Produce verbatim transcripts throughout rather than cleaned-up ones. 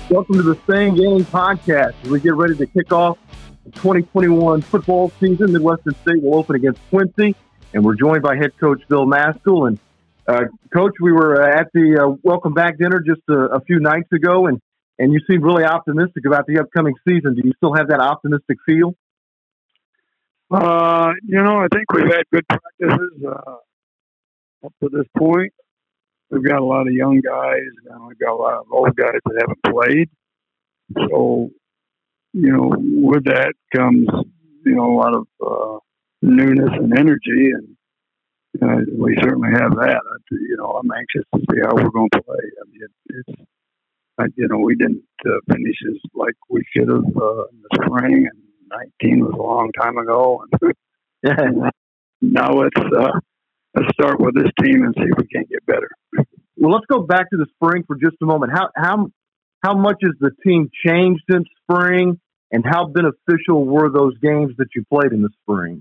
Welcome to the Same Game Podcast. As we get ready to kick off the twenty twenty-one football season, Midwestern State will open against Quincy, and we're joined by head coach Bill Maskell. And uh, Coach, we were at the uh, welcome back dinner just a, a few nights ago, and, and you seemed really optimistic about the upcoming season. Do you still have that optimistic feel? Uh, you know, I think we've had good practices uh, up to this point. We've got a lot of young guys, and we've got a lot of old guys that haven't played. So, you know, with that comes, you know, a lot of uh, newness and energy, and uh, we certainly have that. I, you know, I'm anxious to see how we're going to play. I mean, it, it's, I, you know, we didn't uh, finish as like we should have uh, in the spring, and nineteen was a long time ago. And now let's uh, let's start with this team and see if we can't get better. Well, let's go back to the spring for just a moment. How how how much has the team changed since spring, and how beneficial were those games that you played in the spring?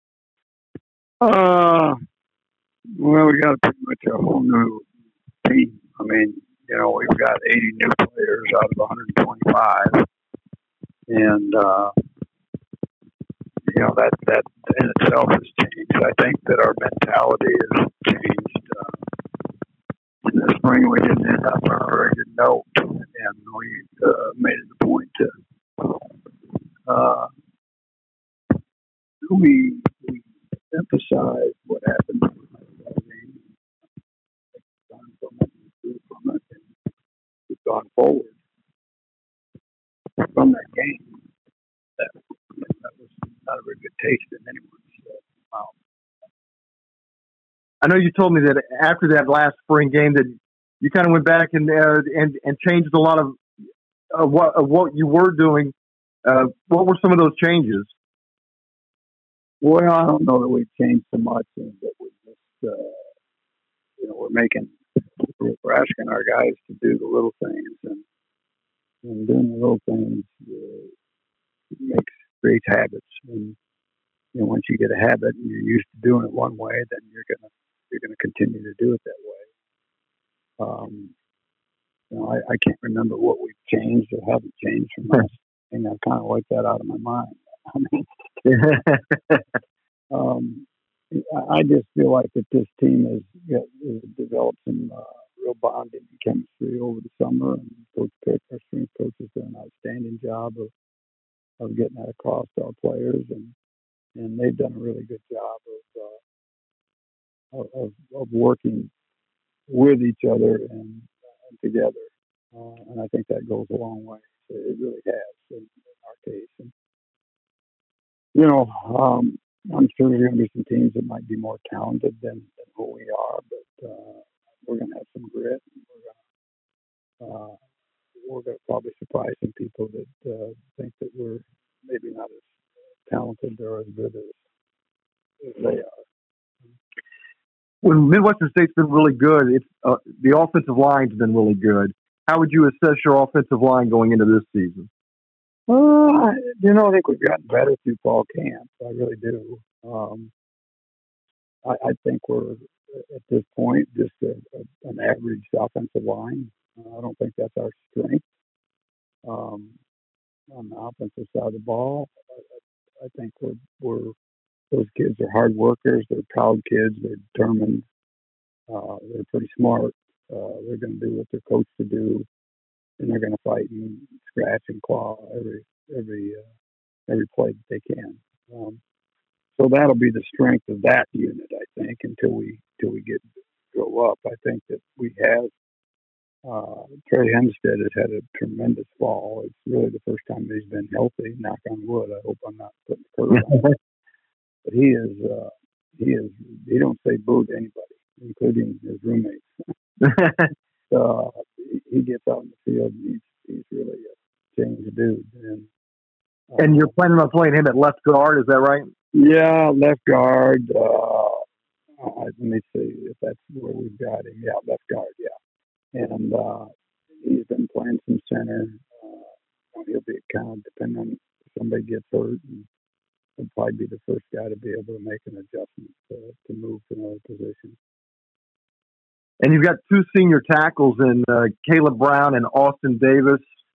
Uh, well, we got pretty much a whole new team. I mean, you know, we've got eighty new players out of one hundred twenty-five, and uh, you know that that in itself has changed. I think that our mentality has changed. Uh, in the spring, we didn't end up on a very good note, and we uh, made it a point to uh, we we emphasize what happened in the game, learn from it, improve from it, and we've gone forward from that game. That, that was not a very good taste in anyone's uh, mouth. I know you told me that after that last spring game that you kind of went back and uh, and and changed a lot of uh, what of what you were doing. Uh, what were some of those changes? Well, I don't know that we've changed so much, and that we just uh, you know we're making we're asking our guys to do the little things, and and doing the little things uh, makes creates habits. And you know, once you get a habit and you're used to doing it one way, then you're gonna you're gonna continue to do it that way. Um, you know, I, I can't remember what we've changed or haven't changed from last, and I kind of wiped that out of my mind. I mean, um, I just feel like that this team has, has developed some uh, real bonding and chemistry over the summer, and Coach Pick, our strength coach, has done an outstanding job of of getting that across to our players, and and they've done a really good job of uh, of, of working with each other and, and together, uh, and I think that goes a long way. It really has in, in our case. And, you know, um, I'm sure there's going to be some teams that might be more talented than, than who we are, but uh, we're going to have some grit. And we're going to uh, we're going to probably surprise some people that uh, think that we're maybe not as talented or as good as, as they are. When Midwestern State's been really good, it's uh, the offensive line's been really good. How would you assess your offensive line going into this season? Uh, you know, I think we've gotten better through fall camp. I really do. Um, I, I think we're at this point just a, a, an average offensive line. Uh, I don't think that's our strength. Um, on the offensive side of the ball, I, I think we're we're those kids are hard workers. They're proud kids. They're determined. Uh, they're pretty smart. Uh, they're going to do what they're coached to do, and they're going to fight and scratch and claw every every uh, every play that they can. Um, so that'll be the strength of that unit, I think, until we until we get grow up. I think that we have. Uh, Trey Hempstead has had a tremendous fall. It's really the first time that he's been healthy. Knock on wood. I hope I'm not putting the curve on him. But he is, uh, he is, he don't say boo to anybody, including his roommates. uh, he, he gets out in the field and he's, he's really a changed dude. And, uh, and you're planning on playing him at left guard, is that right? Yeah, left guard. Uh, uh, let me see if that's where we've got him. Yeah, left guard, yeah. And uh, he's been playing some center. Uh, he'll be kind of depending on if somebody gets hurt. And he'll probably be the first guy to be able to make an adjustment to, to move to another position. And you've got two senior tackles in uh, Caleb Brown and Austin Davis.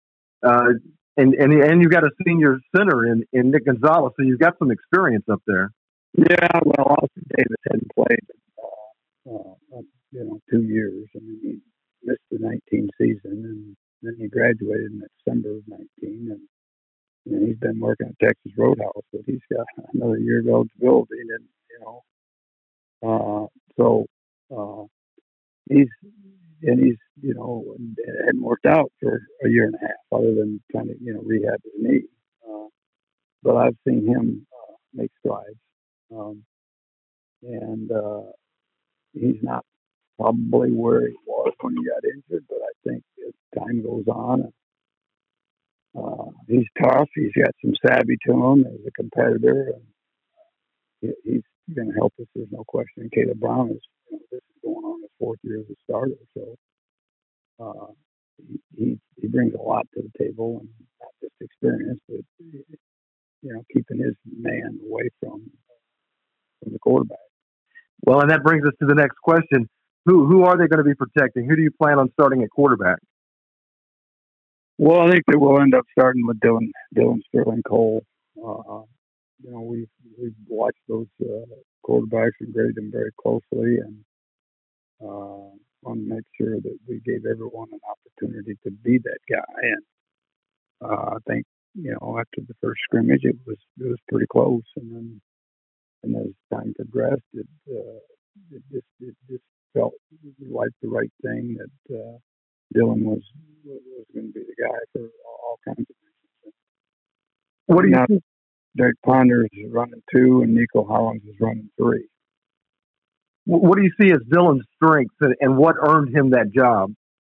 Uh, and, and and you've got a senior center in, in Nick Gonzalez, so you've got some experience up there. Yeah, well, Austin Davis hadn't played, uh, uh, you know, two years. I mean, he missed the nineteen season, and then he graduated in December of nineteen, and, and he's been working at Texas Roadhouse, but he's got another year of eligibility, and you know, uh, so uh, he's and he's you know it hadn't worked out for a year and a half, other than trying to you know rehab his knee. Uh, but I've seen him uh, make strides. Um, and uh, he's not probably where he was when he got injured, but I think as time goes on, uh, he's tough. He's got some savvy to him as a competitor, and he, he's going to help us. There's no question. And Caleb Brown is, you know, this is going on his fourth year as a starter, so uh, he, he he brings a lot to the table, and not just experience, but you know, keeping his man away from from the quarterback. Well, and that brings us to the next question. Who who are they going to be protecting? Who do you plan on starting at quarterback? Well, I think that we'll end up starting with Dylan Dylan Sterling Cole. Uh, you know, we've we've watched those uh, quarterbacks and graded them very closely, and uh, want to make sure that we gave everyone an opportunity to be that guy. And uh, I think you know after the first scrimmage, it was it was pretty close, and then and as time progressed, it uh, it just it just felt like the right thing that uh, Dylan was was going to be the guy for all kinds of reasons. What do you now, think? Derek Ponders is running two, and Nico Hollins is running three. What do you see as Dylan's strengths, and, and what earned him that job?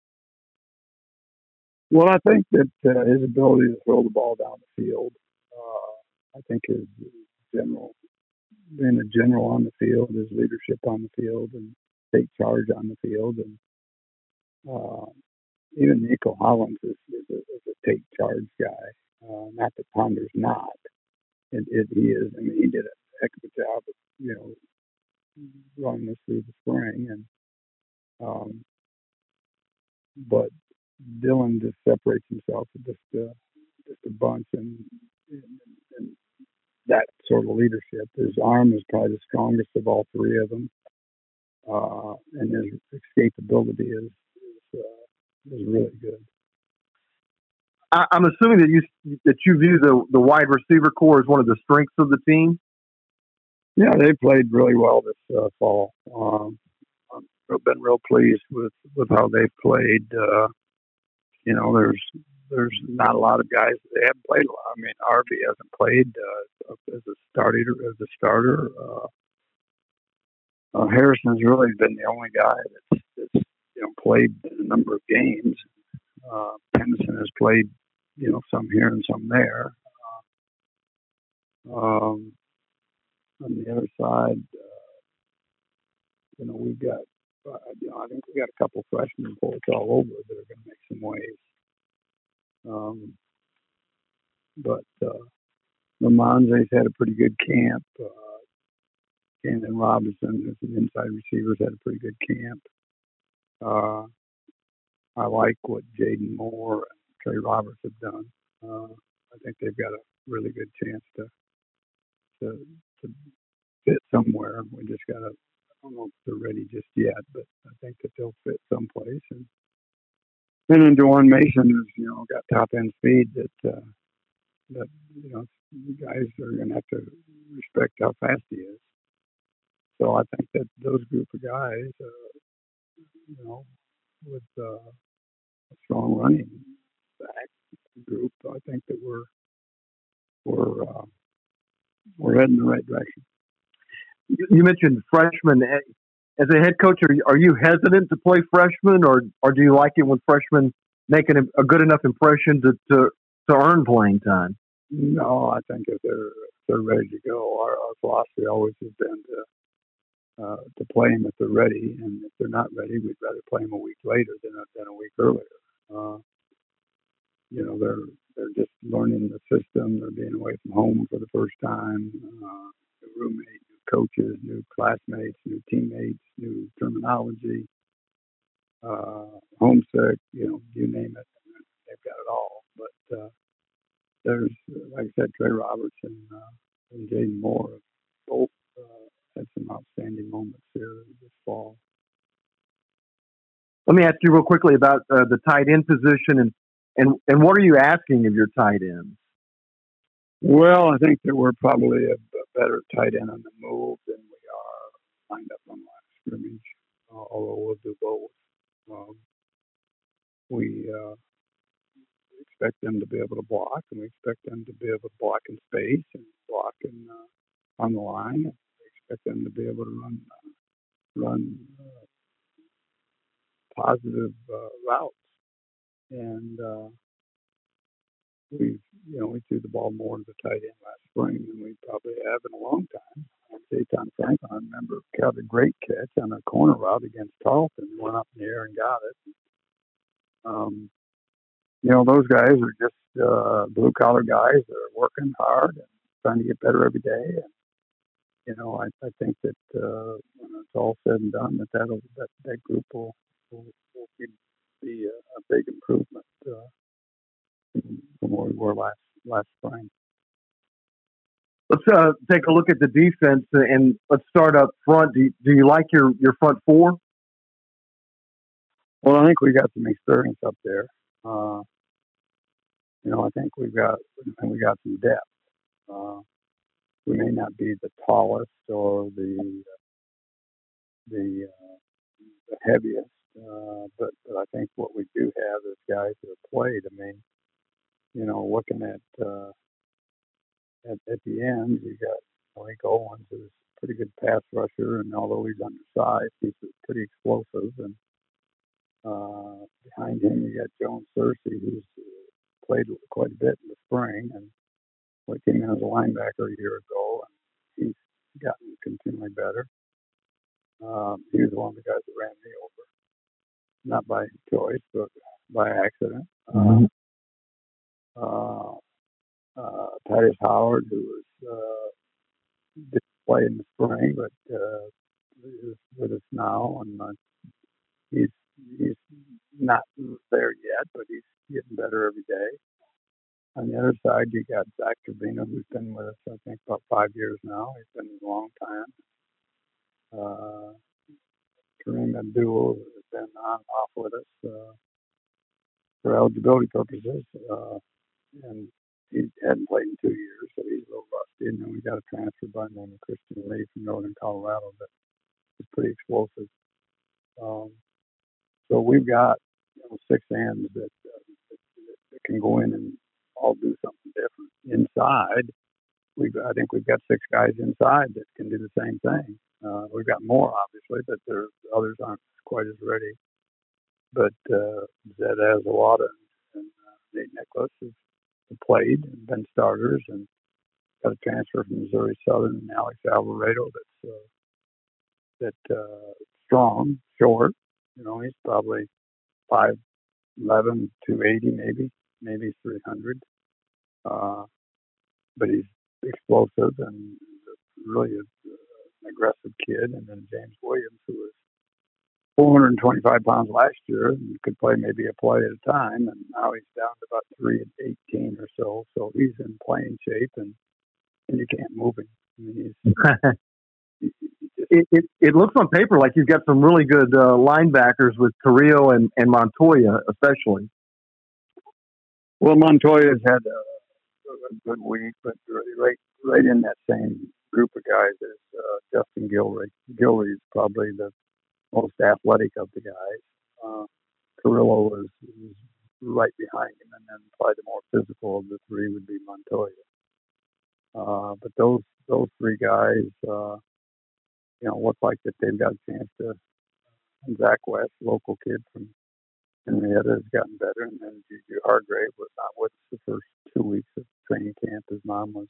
Well, I think that uh, his ability to throw the ball down the field, uh, I think his general, being a general on the field, his leadership on the field, and take charge on the field, and uh, even Nico Hollins is, is, a, is a take charge guy. Uh, not that Ponder's not. It, it, he is. I mean, he did a heck of a job of, you know, running us through the spring, and um, but Dylan just separates himself with just uh, just a bunch, and, and, and that sort of leadership. His arm is probably the strongest of all three of them, uh, and his escapability is is, uh, is really good. I, I'm assuming that you that you view the the wide receiver core as one of the strengths of the team. Yeah, they played really well this uh, fall. Um, I've been real pleased with, with how they've played. Uh, you know, there's there's not a lot of guys that they haven't played a lot. I mean, Arby hasn't played uh, as a starter. As a starter, uh, uh, Harrison's really been the only guy that's, that's you know played a number of games. Uh, Henderson has played, you know, some here and some there. Uh, um, on the other side, uh, you know, we've got, uh, you know, I think we got a couple freshmen folks all over that are going to make some waves. Um, but uh, Lamonze's had a pretty good camp. Uh, Camden Robinson, who's an inside receiver, has had a pretty good camp. Uh, I like what Jaden Moore and Trey Roberts have done. Uh, I think they've got a really good chance to to, to fit somewhere. We just got to, I don't know if they're ready just yet, but I think that they'll fit someplace. And and then Dewan Mason has, you know, got top end speed that uh, that you know guys are going to have to respect how fast he is. So I think that those group of guys, uh, you know, with uh, a strong running back group, I think that we're we're uh, we're heading in the right direction. You mentioned freshmen. As a head coach, are you, are you hesitant to play freshmen, or, or do you like it when freshmen make an, a good enough impression to, to, to earn playing time? No, I think if they're if they're ready to go, our, our philosophy always has been to uh, to play them if they're ready, and if they're not ready, we'd rather play them a week later than a, than a week earlier. Uh, you know, they're they're just learning the system. They're being away from home for the first time. Uh, new roommate, new coaches, new classmates, new teammates, new terminology, uh, homesick. You know, you name it, they've got it all. But uh, there's, like I said, Trey Robertson uh, and Jaden Moore have both uh, had some outstanding moments here this fall. Let me ask you real quickly about uh, the tight end position, and, and and what are you asking of your tight ends? Well, I think that we're probably a, a better tight end on the move than we are lined up on line scrimmage, uh, although we'll do both. Um, we uh, expect them to be able to block, and we expect them to be able to block in space and block in, uh, on the line. We expect them to be able to run uh, run uh, positive uh, routes. And uh, we, you know, we threw the ball more to the tight end last spring than we probably have in a long time. Jayton Franklin, I remember, caught a great catch on a corner route against Tarleton. He went up in the air and got it. Um, you know, those guys are just uh, blue collar guys that are working hard and trying to get better every day. And you know, I, I think that uh, when it's all said and done, that that'll, that that group will will, will be, be a, a big improvement uh, from where we were last last spring. Let's uh, take a look at the defense, and let's start up front. Do you, do you like your, your front four? Well, I think we got some experience up there. Uh, you know, I think we've got and we got some depth. Uh, we may not be the tallest or the the, uh, the heaviest, uh, but but I think what we do have is guys that have played. I mean, you know, looking at uh, at, at the end, you got Malik Owens, who's a pretty good pass rusher, and although he's undersized, he's pretty explosive. And uh, behind him, you got Jones Searcy, who's played quite a bit in the spring, and we came in as a linebacker a year ago, and he's gotten continually better. Um, he was one of the guys that ran me over, not by choice, but by accident. Mm-hmm. Uh, uh, Titus Howard, who was uh, didn't play in the spring, but uh, is with us now, and uh, he's he's not there yet, but he's getting better every day. On the other side, you got Zach Trevino, who's been with us, I think, about five years now. He's been a long time. Uh, Kareem Abdul has been on and off with us uh, for eligibility purposes, uh, and he hadn't played in two years, so he's a little rusty. And then we got a transfer by the name of Christian Lee from Northern Colorado that is pretty explosive. Um, so we've got, you know, six ends that, uh, that, that can go in and all do something different. Inside, we've I think we've got six guys inside that can do the same thing. Uh, we've got more, obviously, but there's others aren't quite as ready. But uh, Zed Azawada and uh, Nate Nicholas have played and been starters, and got a transfer from Missouri Southern and Alex Alvarado that's uh, that uh, strong, short. You know, he's probably five eleven, two eighty, maybe, maybe three hundred. Uh, but he's explosive and really a, an aggressive kid. And then James Williams, who was four hundred twenty-five pounds last year and could play maybe a play at a time, and now he's down to about three eighteen or so. So he's in playing shape, and, and you can't move him. I mean, he's, it, it it looks on paper like you've got some really good uh, linebackers with Carrillo and, and Montoya, especially. Well, Montoya's had a, a good week, but right right in that same group of guys is uh, Justin Gilreath. Gilreath is probably the most athletic of the guys. Uh, Carrillo is, is right behind him, and then probably the more physical of the three would be Montoya. Uh, but those those three guys, uh, you know, look like that they've got a chance to. And Zach West, local kid from Henrietta, has gotten better, and then Juju Hargrave was not with us the first two weeks of training camp. His mom was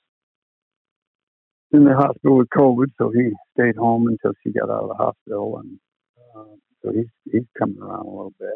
in the hospital with COVID, so he stayed home until she got out of the hospital, and uh, so he's he's coming around a little bit.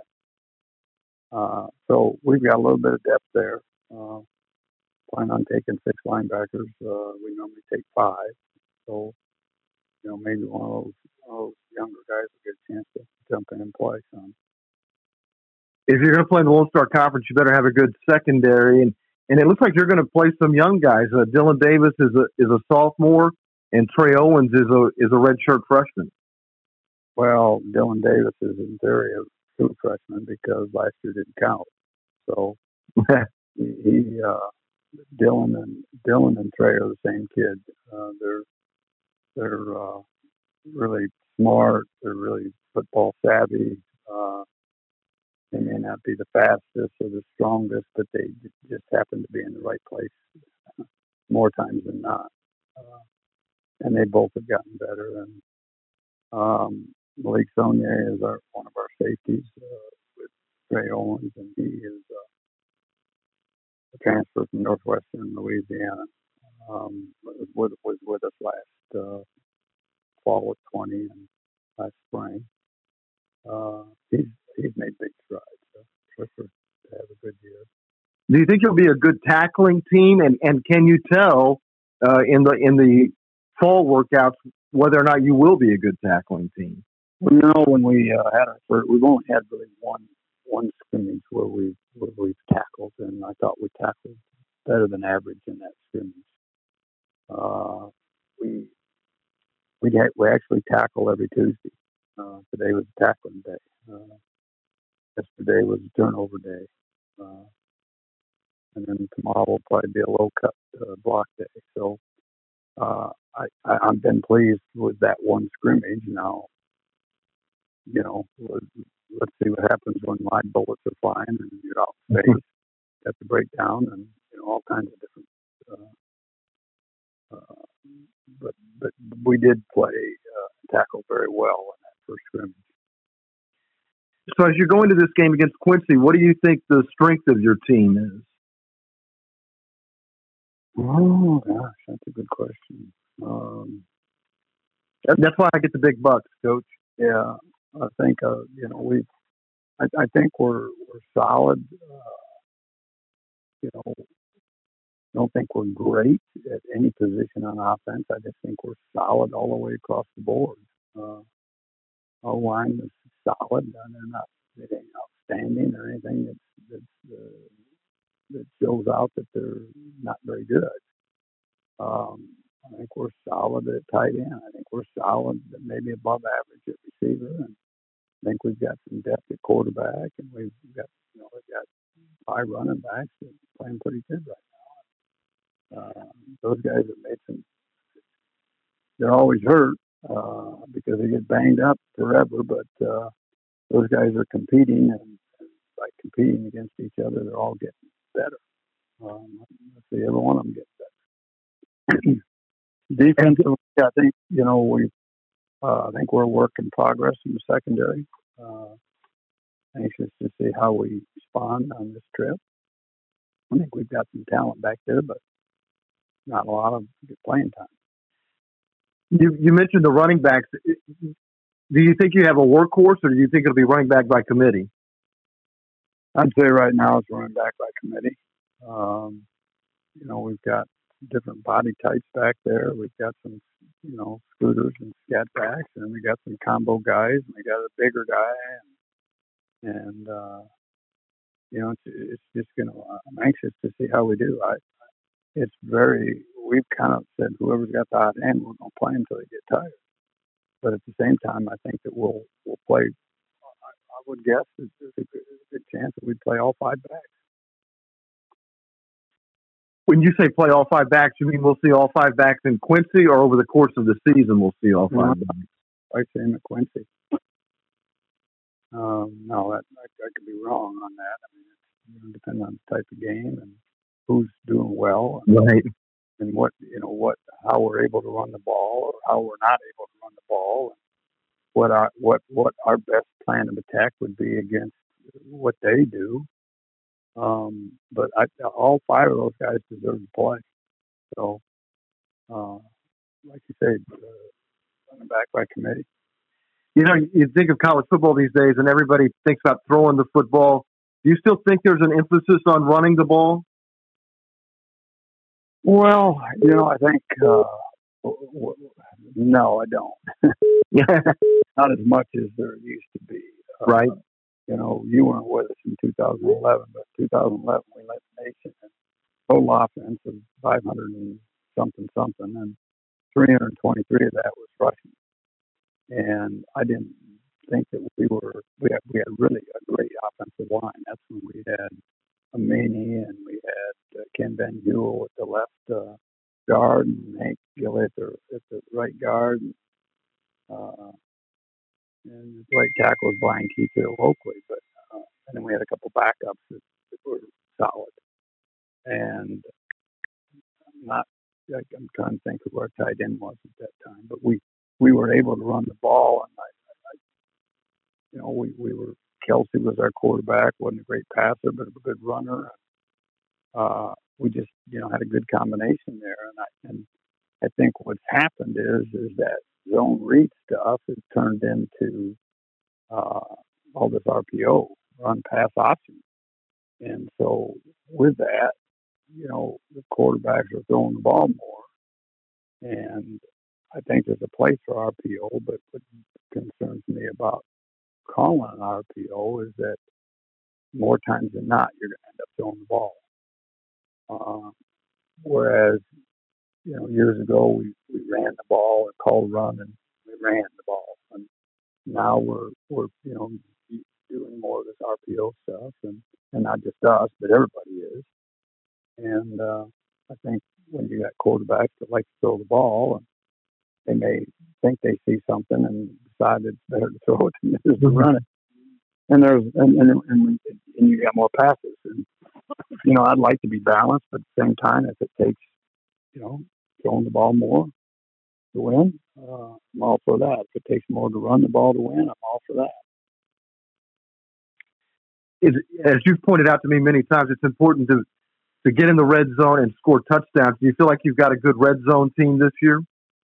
Uh, so we've got a little bit of depth there. Uh, plan on taking six linebackers. Uh, we normally take five, so you know maybe one of those, one of those younger guys will get a chance to jump in and play some. if you're going to play in the Lone Star Conference, you better have a good secondary. And, and it looks like you're going to play some young guys. Uh, Dylan Davis is a is a sophomore, and Trey Owens is a is a redshirt freshman. Well, Dylan Davis is in theory a true freshman because last year didn't count. So he, he uh, Dylan and Dylan and Trey are the same kid. Uh, they're they're uh, really smart. They're really football savvy. Uh, they may not be the fastest or the strongest, but they just happen to be in the right place more times than not. Uh, and they both have gotten better. And um, Malik Saunier is our one of our safeties uh, with Trey Owens, and he is uh, a transfer from Northwestern Louisiana. Um, was, was with us last uh, fall with twenty and last spring. Uh, he's he's made big strides. So Clifford to have a good year. Do you think you'll be a good tackling team? And, and can you tell uh, in the in the fall workouts whether or not you will be a good tackling team? Well, you know, when we uh, had our first, we've only had really one one scrimmage where we where we've tackled, and I thought we tackled better than average in that scrimmage. Uh, we we we actually tackle every Tuesday. Uh, today was a tackling day. Uh, yesterday was a turnover day, uh, and then tomorrow will probably be a low cut uh, block day. So uh, I, I I've been pleased with that one scrimmage. Now, you know, let's see what happens when my bullets are flying and you're out in space. Got the breakdown and you know all kinds of different. Uh, uh, but but we did play uh, tackle very well in that first scrimmage. So as you go into this game against Quincy, what do you think the strength of your team is? Oh gosh, that's a good question. Um, that's why I get the big bucks, Coach. Yeah, I think uh, you know we. I, I think we're we're solid. Uh, you know, I don't think we're great at any position on offense. I just think we're solid all the way across the board. Uh, our line is solid, and they're not they ain't outstanding or anything that's, that's uh, that shows out that they're not very good. Um, I think we're solid at tight end. I think we're solid, maybe above average at receiver, and I think we've got some depth at quarterback, and we've got you know we've got five running backs that are playing pretty good right now. Uh, those guys have made some. They're always hurt uh, because they get banged up forever, but uh, those guys are competing, and, and by competing against each other, they're all getting better. Um, I see every one of them get better. Defensively, I think you know we. Uh, I think we're a work in progress in the secondary. Uh, anxious to see how we respond on this trip. I think we've got some talent back there, but not a lot of playing time. You you mentioned the running backs. Do you think you have a workhorse, or do you think it'll be running back by committee? I'd say right now it's running back by committee. Um, you know, we've got different body types back there. We've got some, you know, scooters and scat backs, and we got some combo guys, and we got a bigger guy, and, and uh, you know, it's, it's just gonna. I'm anxious to see how we do. I, it's very. We've kind of said whoever's got the hot end, we're gonna play until they get tired. But at the same time, I think that we'll we'll play. I, I would guess that there's a good, a good chance that we'd play all five backs. When you say play all five backs, you mean we'll see all five backs in Quincy, or over the course of the season we'll see all five mm-hmm. backs? I say in Quincy. Um, no, that, I, I could be wrong on that. I mean, it's you know, depending on the type of game and who's doing well, and, right? And what you know, what how we're able to run the ball, or how we're not able to run the ball, and what our what what our best plan of attack would be against what they do. Um, but I, all five of those guys deserve to play. So, uh, like you said, uh, running back by committee. You know, you think of college football these days, and everybody thinks about throwing the football. Do you still think there's an emphasis on running the ball? Well, you know, I think uh, no, I don't. Not as much as there used to be. Uh, right. you know, you weren't with us in two thousand eleven, but two thousand eleven we led the nation in total offense of five hundred and something something, and three hundred twenty-three of that was rushing. And I didn't think that we were we had we had really a great offensive line. That's when we had Amini and we had uh, Ken Van Huel at the left uh, guard and Hank Gillett at the, at the right guard. And, uh, and the right tackle was Brian Keith at Oakley, but uh, and then we had a couple backups that, that were solid. And I'm not, like, I'm trying to think of who our tight end was at that time, but we, we were able to run the ball, and I, I you know, we, we were Kelsey was our quarterback, wasn't a great passer, but a good runner. Uh, we just, you know, had a good combination there, and I and I think what's happened is is that zone read stuff has turned into uh, all this R P O, run pass option, and so with that, you know, the quarterbacks are throwing the ball more, and I think there's a place for R P O, but what concerns me about calling an R P O is that more times than not, you're going to end up throwing the ball. Uh, whereas, you know, years ago, we, we ran the ball and called run and we ran the ball. And now we're, we're, you know, doing more of this R P O stuff, and, and not just us, but everybody is. And uh, I think when you got quarterbacks that like to throw the ball, and they may think they see something and decide it's better to throw it than it is to run it. And there's and and, and and you got more passes. And you know, I'd like to be balanced, but at the same time, if it takes, you know, throwing the ball more to win, uh, I'm all for that. If it takes more to run the ball to win, I'm all for that. Is, as you've pointed out to me many times, it's important to to get in the red zone and score touchdowns. Do you feel like you've got a good red zone team this year?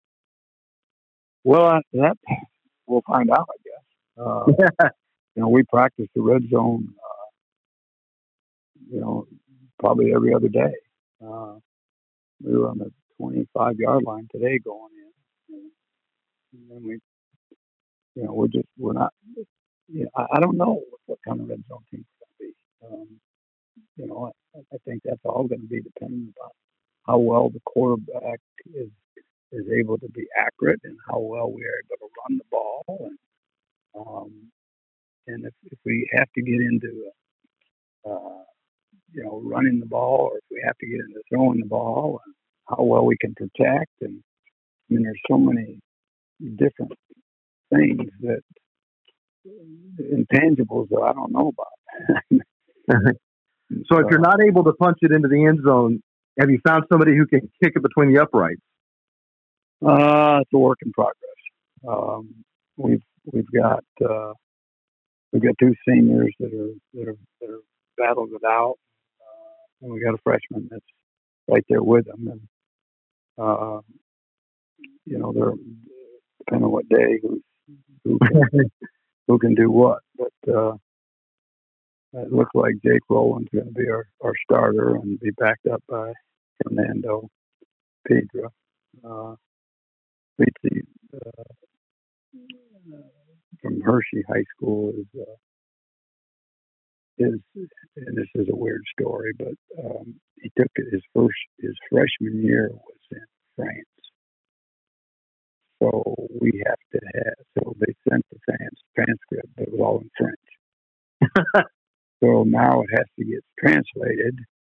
Well, I, that we'll find out, I guess. Uh, you know, we practice the red zone, uh, you know, probably every other day. Uh, we were on the twenty-five yard line today going in. And then we, you know, we're just, we're not, you know, I, I don't know what, what kind of red zone team it's going to be. Um, you know, I, I think that's all going to be dependent upon how well the quarterback is is able to be accurate and how well we are able to run the ball. And, um, and if, if we have to get into, uh, you know, running the ball, or if we have to get into throwing the ball, and how well we can protect. And I mean, there's so many different things that intangibles that I don't know about. So if you're not able to punch it into the end zone, have you found somebody who can kick it between the uprights? Uh, it's a work in progress. Um, we've we've got uh, we've got two seniors that are that are that are battled it out, uh, and we got a freshman that's right there with them. And uh, you know, they're depending on what day who who can, who can do what. But uh, it looks like Jake Rowland's going to be our, our starter and be backed up by Fernando Pedra. Uh, Ritzy, uh, from Hershey High School is uh, is and this is a weird story, but um, he took it his first his freshman year was in France. So we have to have so they sent the trans, transcript, but it was all in French. So now it has to get translated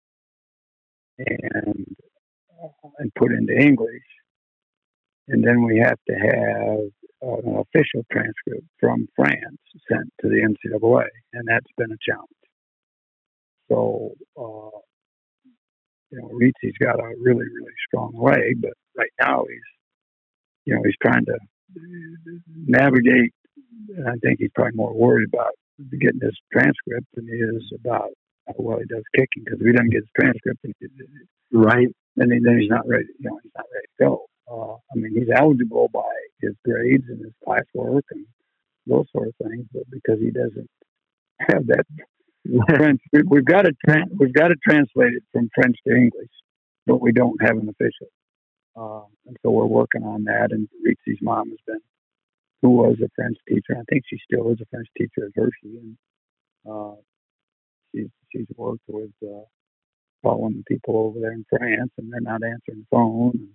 and uh, and put into English. And then we have to have uh, an official transcript from France sent to the N C double A, and that's been a challenge. So, uh, you know, Ritzy's got a really, really strong leg, but right now he's, you know, he's trying to navigate, and I think he's probably more worried about getting his transcript than he is about how well he does kicking, because if he doesn't get his transcript, then he, right, then, he, then he's not ready, you know, he's not ready to go. Uh, I mean, he's eligible by his grades and his classwork and those sort of things, but because he doesn't have that French, we've got to tra- we've got to translate it from French to English, but we don't have an official, uh, and so we're working on that. And Ritzy's mom has been, who was a French teacher, I think she still is a French teacher at Hershey, and Uh, she's she's worked with uh, following people over there in France, and they're not answering the phone.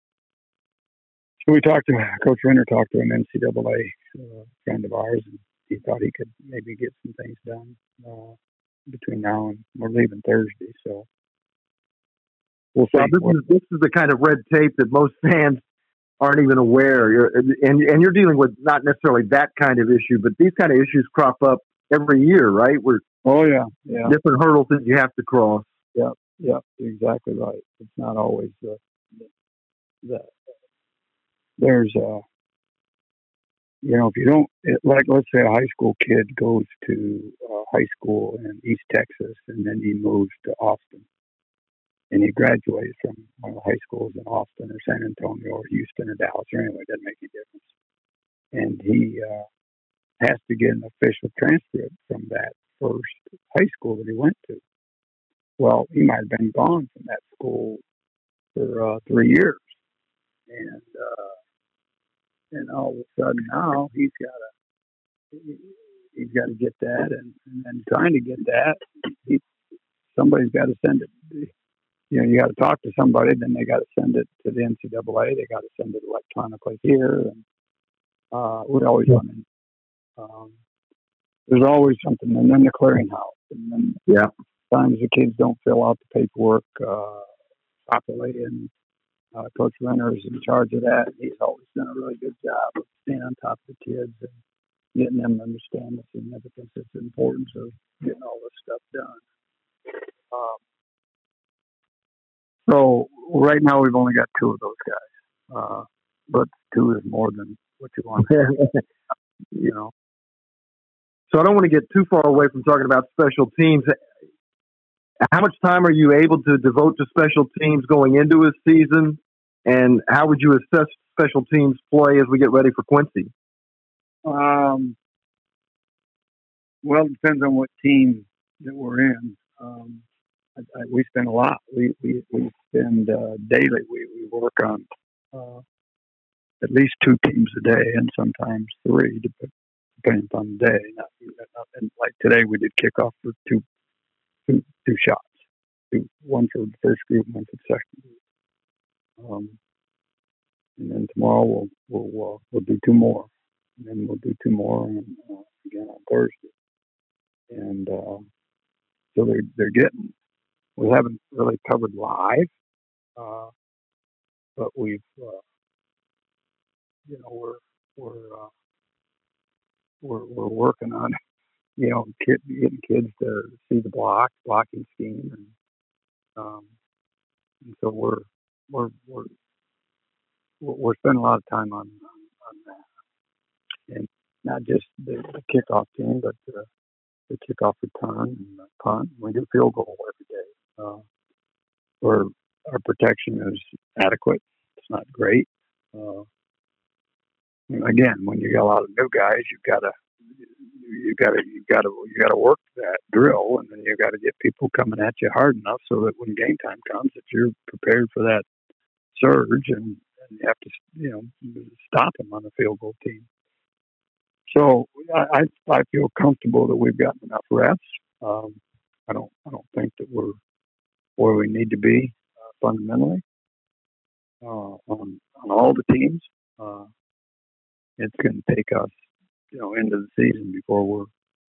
So we talked to Coach Renner, talked to an N C double A uh, friend of ours, and he thought he could maybe get some things done uh, between now and we're leaving Thursday. So we'll see. Well, this is this is the kind of red tape that most fans aren't even aware. You're, and and you're dealing with not necessarily that kind of issue, but these kind of issues crop up every year, right? Where oh yeah, yeah, different hurdles that you have to cross. Yeah, yeah, exactly right. It's not always the the there's a you know if you don't it, like let's say a high school kid goes to uh, high school in East Texas and then he moves to Austin and he graduates from one of the high schools in Austin or San Antonio or Houston or Dallas or anyway, it doesn't make any difference. And he uh, has to get an official transcript from that first high school that he went to. Well, he might have been gone from that school for uh, three years, and uh, and all of a sudden now he's got to he's got to get that, and, and then trying to get that, he, somebody's got to send it. You know, you got to talk to somebody, then they got to send it to the N C double A. They got to send it electronically here, and uh, we always run in. Um, there's always something, and then the clearinghouse, and then yeah, sometimes the kids don't fill out the paperwork uh, properly, and uh, Coach Renner is in charge of that. He's always done a really good job of staying on top of the kids and getting them to understand the significance, the importance of getting all this stuff done. Um, so right now we've only got two of those guys, uh, but two is more than what you want. You know. So I don't want to get too far away from talking about special teams. How much time are you able to devote to special teams going into a season? And how would you assess special teams play as we get ready for Quincy? Um, well, it depends on what team that we're in. Um, I, I, we spend a lot. We we, we spend uh, daily. We, we work on uh, at least two teams a day, and sometimes three, depending upon the day. Not, not, and like today, we did kickoff for two two two shots. Two, one for the first group, one for the second group. Um, and then tomorrow we'll we'll uh, we'll do two more, and then we'll do two more on, uh, again on Thursday. And uh, so they're they're getting. We haven't really covered live, uh, but we've uh, you know we're we're uh, we're we're working on you know kid, getting kids to see the block blocking scheme, and um, and so we're we're we're we're spending a lot of time on on, on that, and not just the, the kickoff team, but the, the kickoff return and the punt. We do field goal every day. Uh, where our protection is adequate. It's not great. Uh, again, when you got a lot of new guys, you've got to you got to you got to you got to work that drill, and then you got to get people coming at you hard enough so that when game time comes, that you're prepared for that surge, and, and you have to you know stop them on the field goal team. So I I feel comfortable that we've gotten enough reps. Um, I don't I don't think that we're where we need to be uh, fundamentally uh, on on all the teams. Uh, it's going to take us, you know, into the season before we're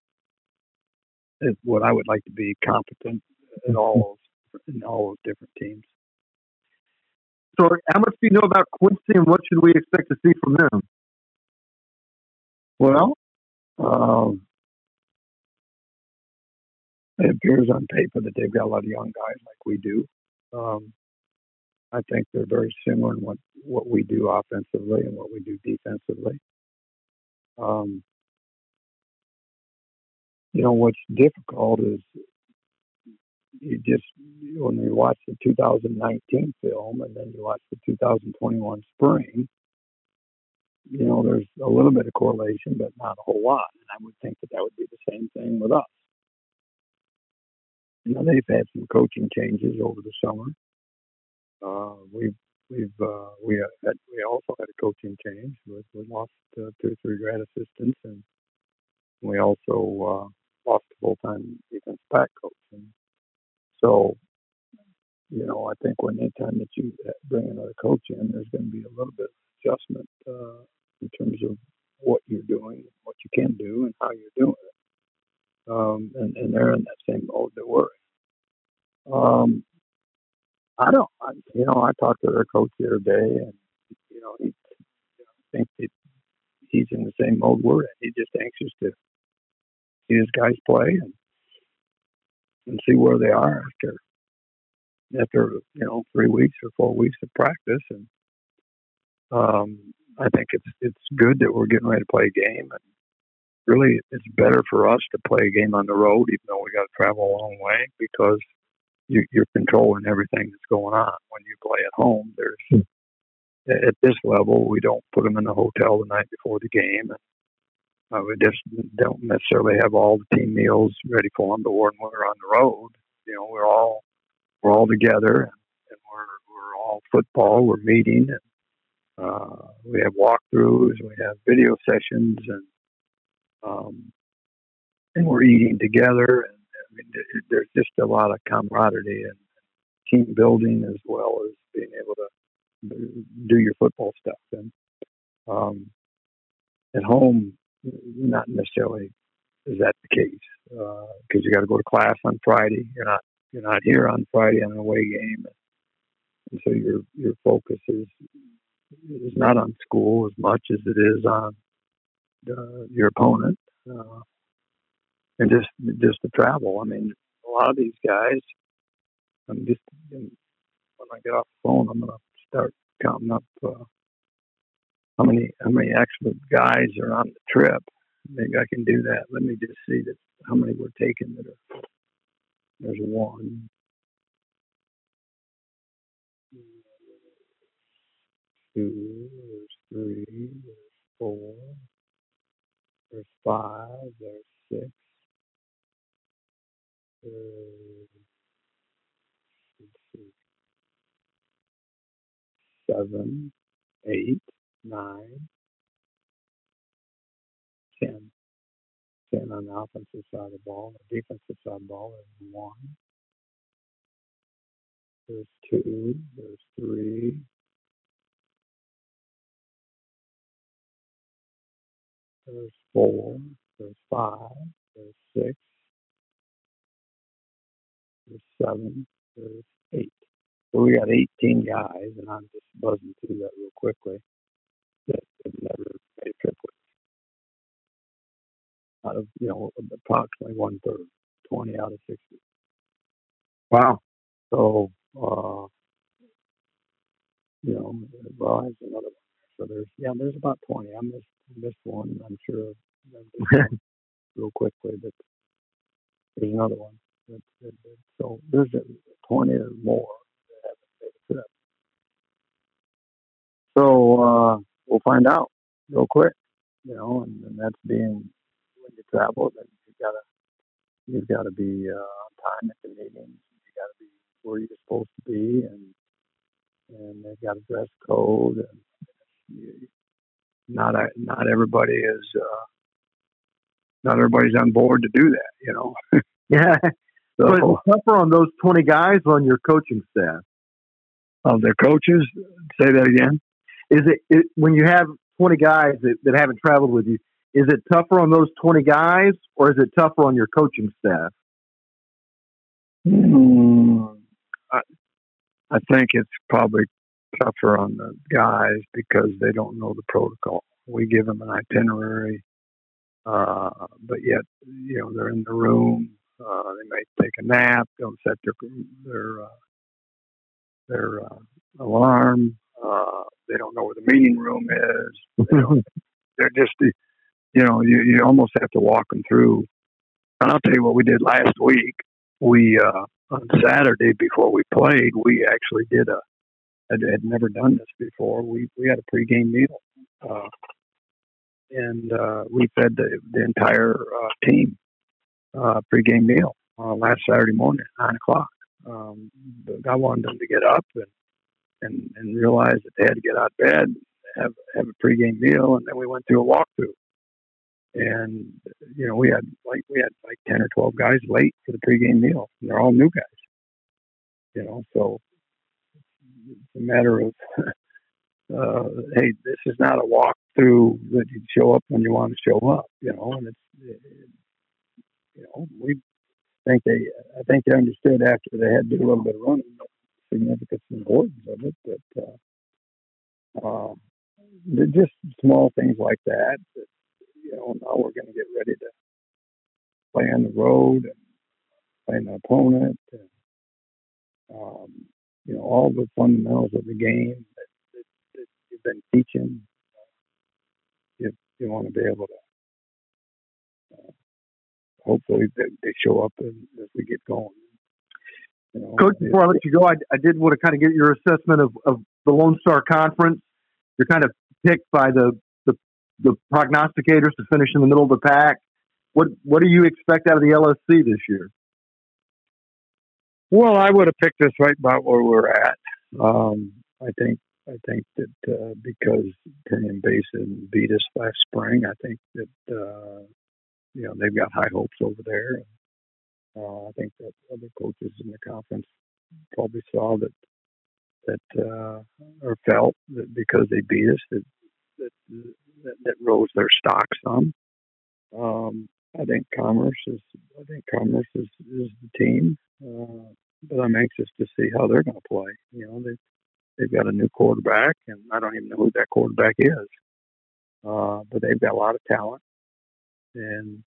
at what I would like to be competent in all in all those different teams. So, how much do you know about Quincy, and what should we expect to see from them? Well, um, it appears on paper that they've got a lot of young guys like we do. Um, I think they're very similar in what, what we do offensively and what we do defensively. Um, you know, what's difficult is you just, when you watch the two thousand nineteen film and then you watch the two thousand twenty-one spring, you know, there's a little bit of correlation, but not a whole lot. And I would think that that would be the same thing with us. You know, they've had some coaching changes over the summer. Uh, we've we've uh, we had, we also had a coaching change. We, we lost uh, two or three grad assistants, and we also lost a full-time defense back coach. And so, you know, I think when anytime that you bring another coach in, there's going to be a little bit of adjustment uh, in terms of what you're doing, what you can do, and how you're doing it. Um, and, and they're in that same mode that we're in. Um, I don't, I, you know, I talked to their coach the other day, and, you know, he, you know, I think that he's in the same mode we're in. He's just anxious to see his guys play and, and see where they are after, after, you know, three weeks or four weeks of practice. And um, I think it's it's good that we're getting ready to play a game. And really, it's better for us to play a game on the road, even though we got to travel a long way, because you, you're controlling everything that's going on. When you play at home, there's at this level, we don't put them in the hotel the night before the game. And, uh, we just don't necessarily have all the team meals ready for them. But when we're on the road, you know, we're all we're all together, and, and we're we're all football. We're meeting, and uh, we have walkthroughs, we have video sessions, and um, and we're eating together. And I mean, there's just a lot of camaraderie and team building, as well as being able to do your football stuff. And um, at home, not necessarily is that the case, because uh, you got to go to class on Friday. You're not you're not here on Friday on an away game, and so your your focus is is not on school as much as it is on uh, your opponent, uh, and just just the travel. I mean, a lot of these guys. I'm just when I get off the phone, I'm gonna start counting up uh, how many how many extra guys are on the trip. Maybe I can do that. Let me just see that how many we're taking. That are, there's one, two, there's three, there's four, there's five, there's six, there's seven, eight, nine, ten. ten on the offensive side of the ball. The defensive side of the ball is one. There's two. There's three. There's four. There's five. There's six. There's seven. There's eight. So we got eighteen guys, and I'm just buzzing through that real quickly, that have never made a trip with us. Out of, you know, approximately one third, twenty out of sixty. Wow. So, uh, you know, well, there's another one. So there's, yeah, there's about twenty. I missed, missed one, I'm sure. Real quickly, but there's another one. That, that, that, so there's twenty or more that haven't made a trip. So uh, we'll find out real quick, you know, and, and that's being when you travel, then you gotta you've got to be uh, on time at the meetings. You got to be where you're supposed to be, and and they've got a dress code, and you, not not everybody is uh, not everybody's on board to do that, you know. Yeah. So, but it's tougher on those twenty guys on your coaching staff. Of their coaches, say that again. Is it, it when you have twenty guys that, that haven't traveled with you? Is it tougher on those twenty guys, or is it tougher on your coaching staff? Mm, I, I think it's probably tougher on the guys because they don't know the protocol. We give them an itinerary, uh, but yet, you know, they're in the room. Uh, they may take a nap. Don't set their their uh, their uh, alarm. Uh, they don't know where the meeting room is. They don't, they're just, you know, you, you almost have to walk them through. And I'll tell you what we did last week. We uh, on Saturday before we played, we actually did a. I had never done this before. We we had a pregame meal, uh, and uh, we fed the the entire uh, team uh, pregame meal uh, last Saturday morning at nine o'clock. Um, I wanted them to get up and, and and realize that they had to get out of bed, have have a pregame meal, and then we went through a walkthrough. And you know, we had like we had like ten or twelve guys late for the pregame meal, and they're all new guys. You know, so it's a matter of, uh, hey, this is not a walkthrough that you show up when you want to show up. You know, and it's, it, you know, we think they, I think they understood after they had to do a little bit of running the significance and importance of it, but. Uh, Um, they're just small things like that, that. You know, now we're going to get ready to play on the road and play an opponent, and um, you know, all the fundamentals of the game that, that, that you've been teaching. You, you want to be able to. Uh, hopefully, they, they show up as, as we get going. You know, Coach, before I let you go, I, I did want to kind of get your assessment of, of the Lone Star Conference. You're kind of picked by the, the the prognosticators to finish in the middle of the pack. What what do you expect out of the L S C this year? Well, I would have picked us right about where we're at. Um, I think I think that uh, because Permian Basin beat us last spring, I think that uh, you know they've got high hopes over there. Uh, I think that other coaches in the conference probably saw that. that uh, or felt that because they beat us that that, that, that rose their stock some. Um, I think Commerce is I think Commerce is, is the team, uh, but I'm anxious to see how they're going to play. You know, they they've got a new quarterback, and I don't even know who that quarterback is. Uh, but they've got a lot of talent, and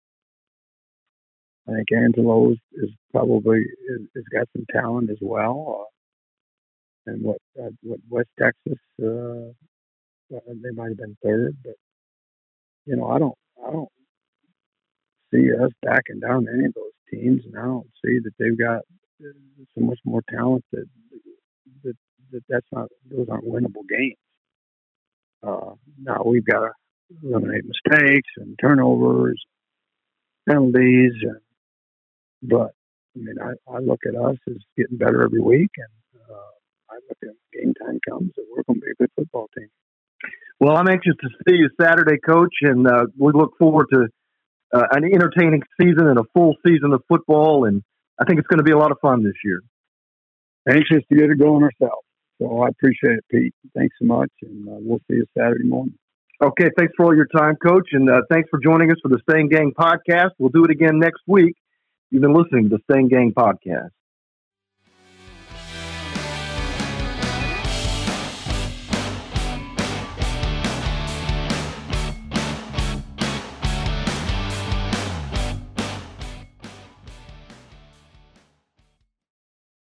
I think Angelo is, is probably is, is got some talent as well. Uh, And what uh, what West Texas, uh, they might have been third, but you know I don't I don't see us backing down any of those teams, and I don't see that they've got so much more talent that that, that that's not those aren't winnable games. Uh, now we've got to eliminate mistakes and turnovers, penalties, and, but I mean I, I look at us as getting better every week, and uh, I look at game time comes that we're going to be a good football team. Well, I'm anxious to see you Saturday, Coach, and uh, we look forward to uh, an entertaining season and a full season of football, and I think it's going to be a lot of fun this year. Anxious to get it going ourselves. So I appreciate it, Pete. Thanks so much, and uh, we'll see you Saturday morning. Okay, thanks for all your time, Coach, and uh, thanks for joining us for the Staying Gang podcast. We'll do it again next week. You've been listening to the Staying Gang podcast.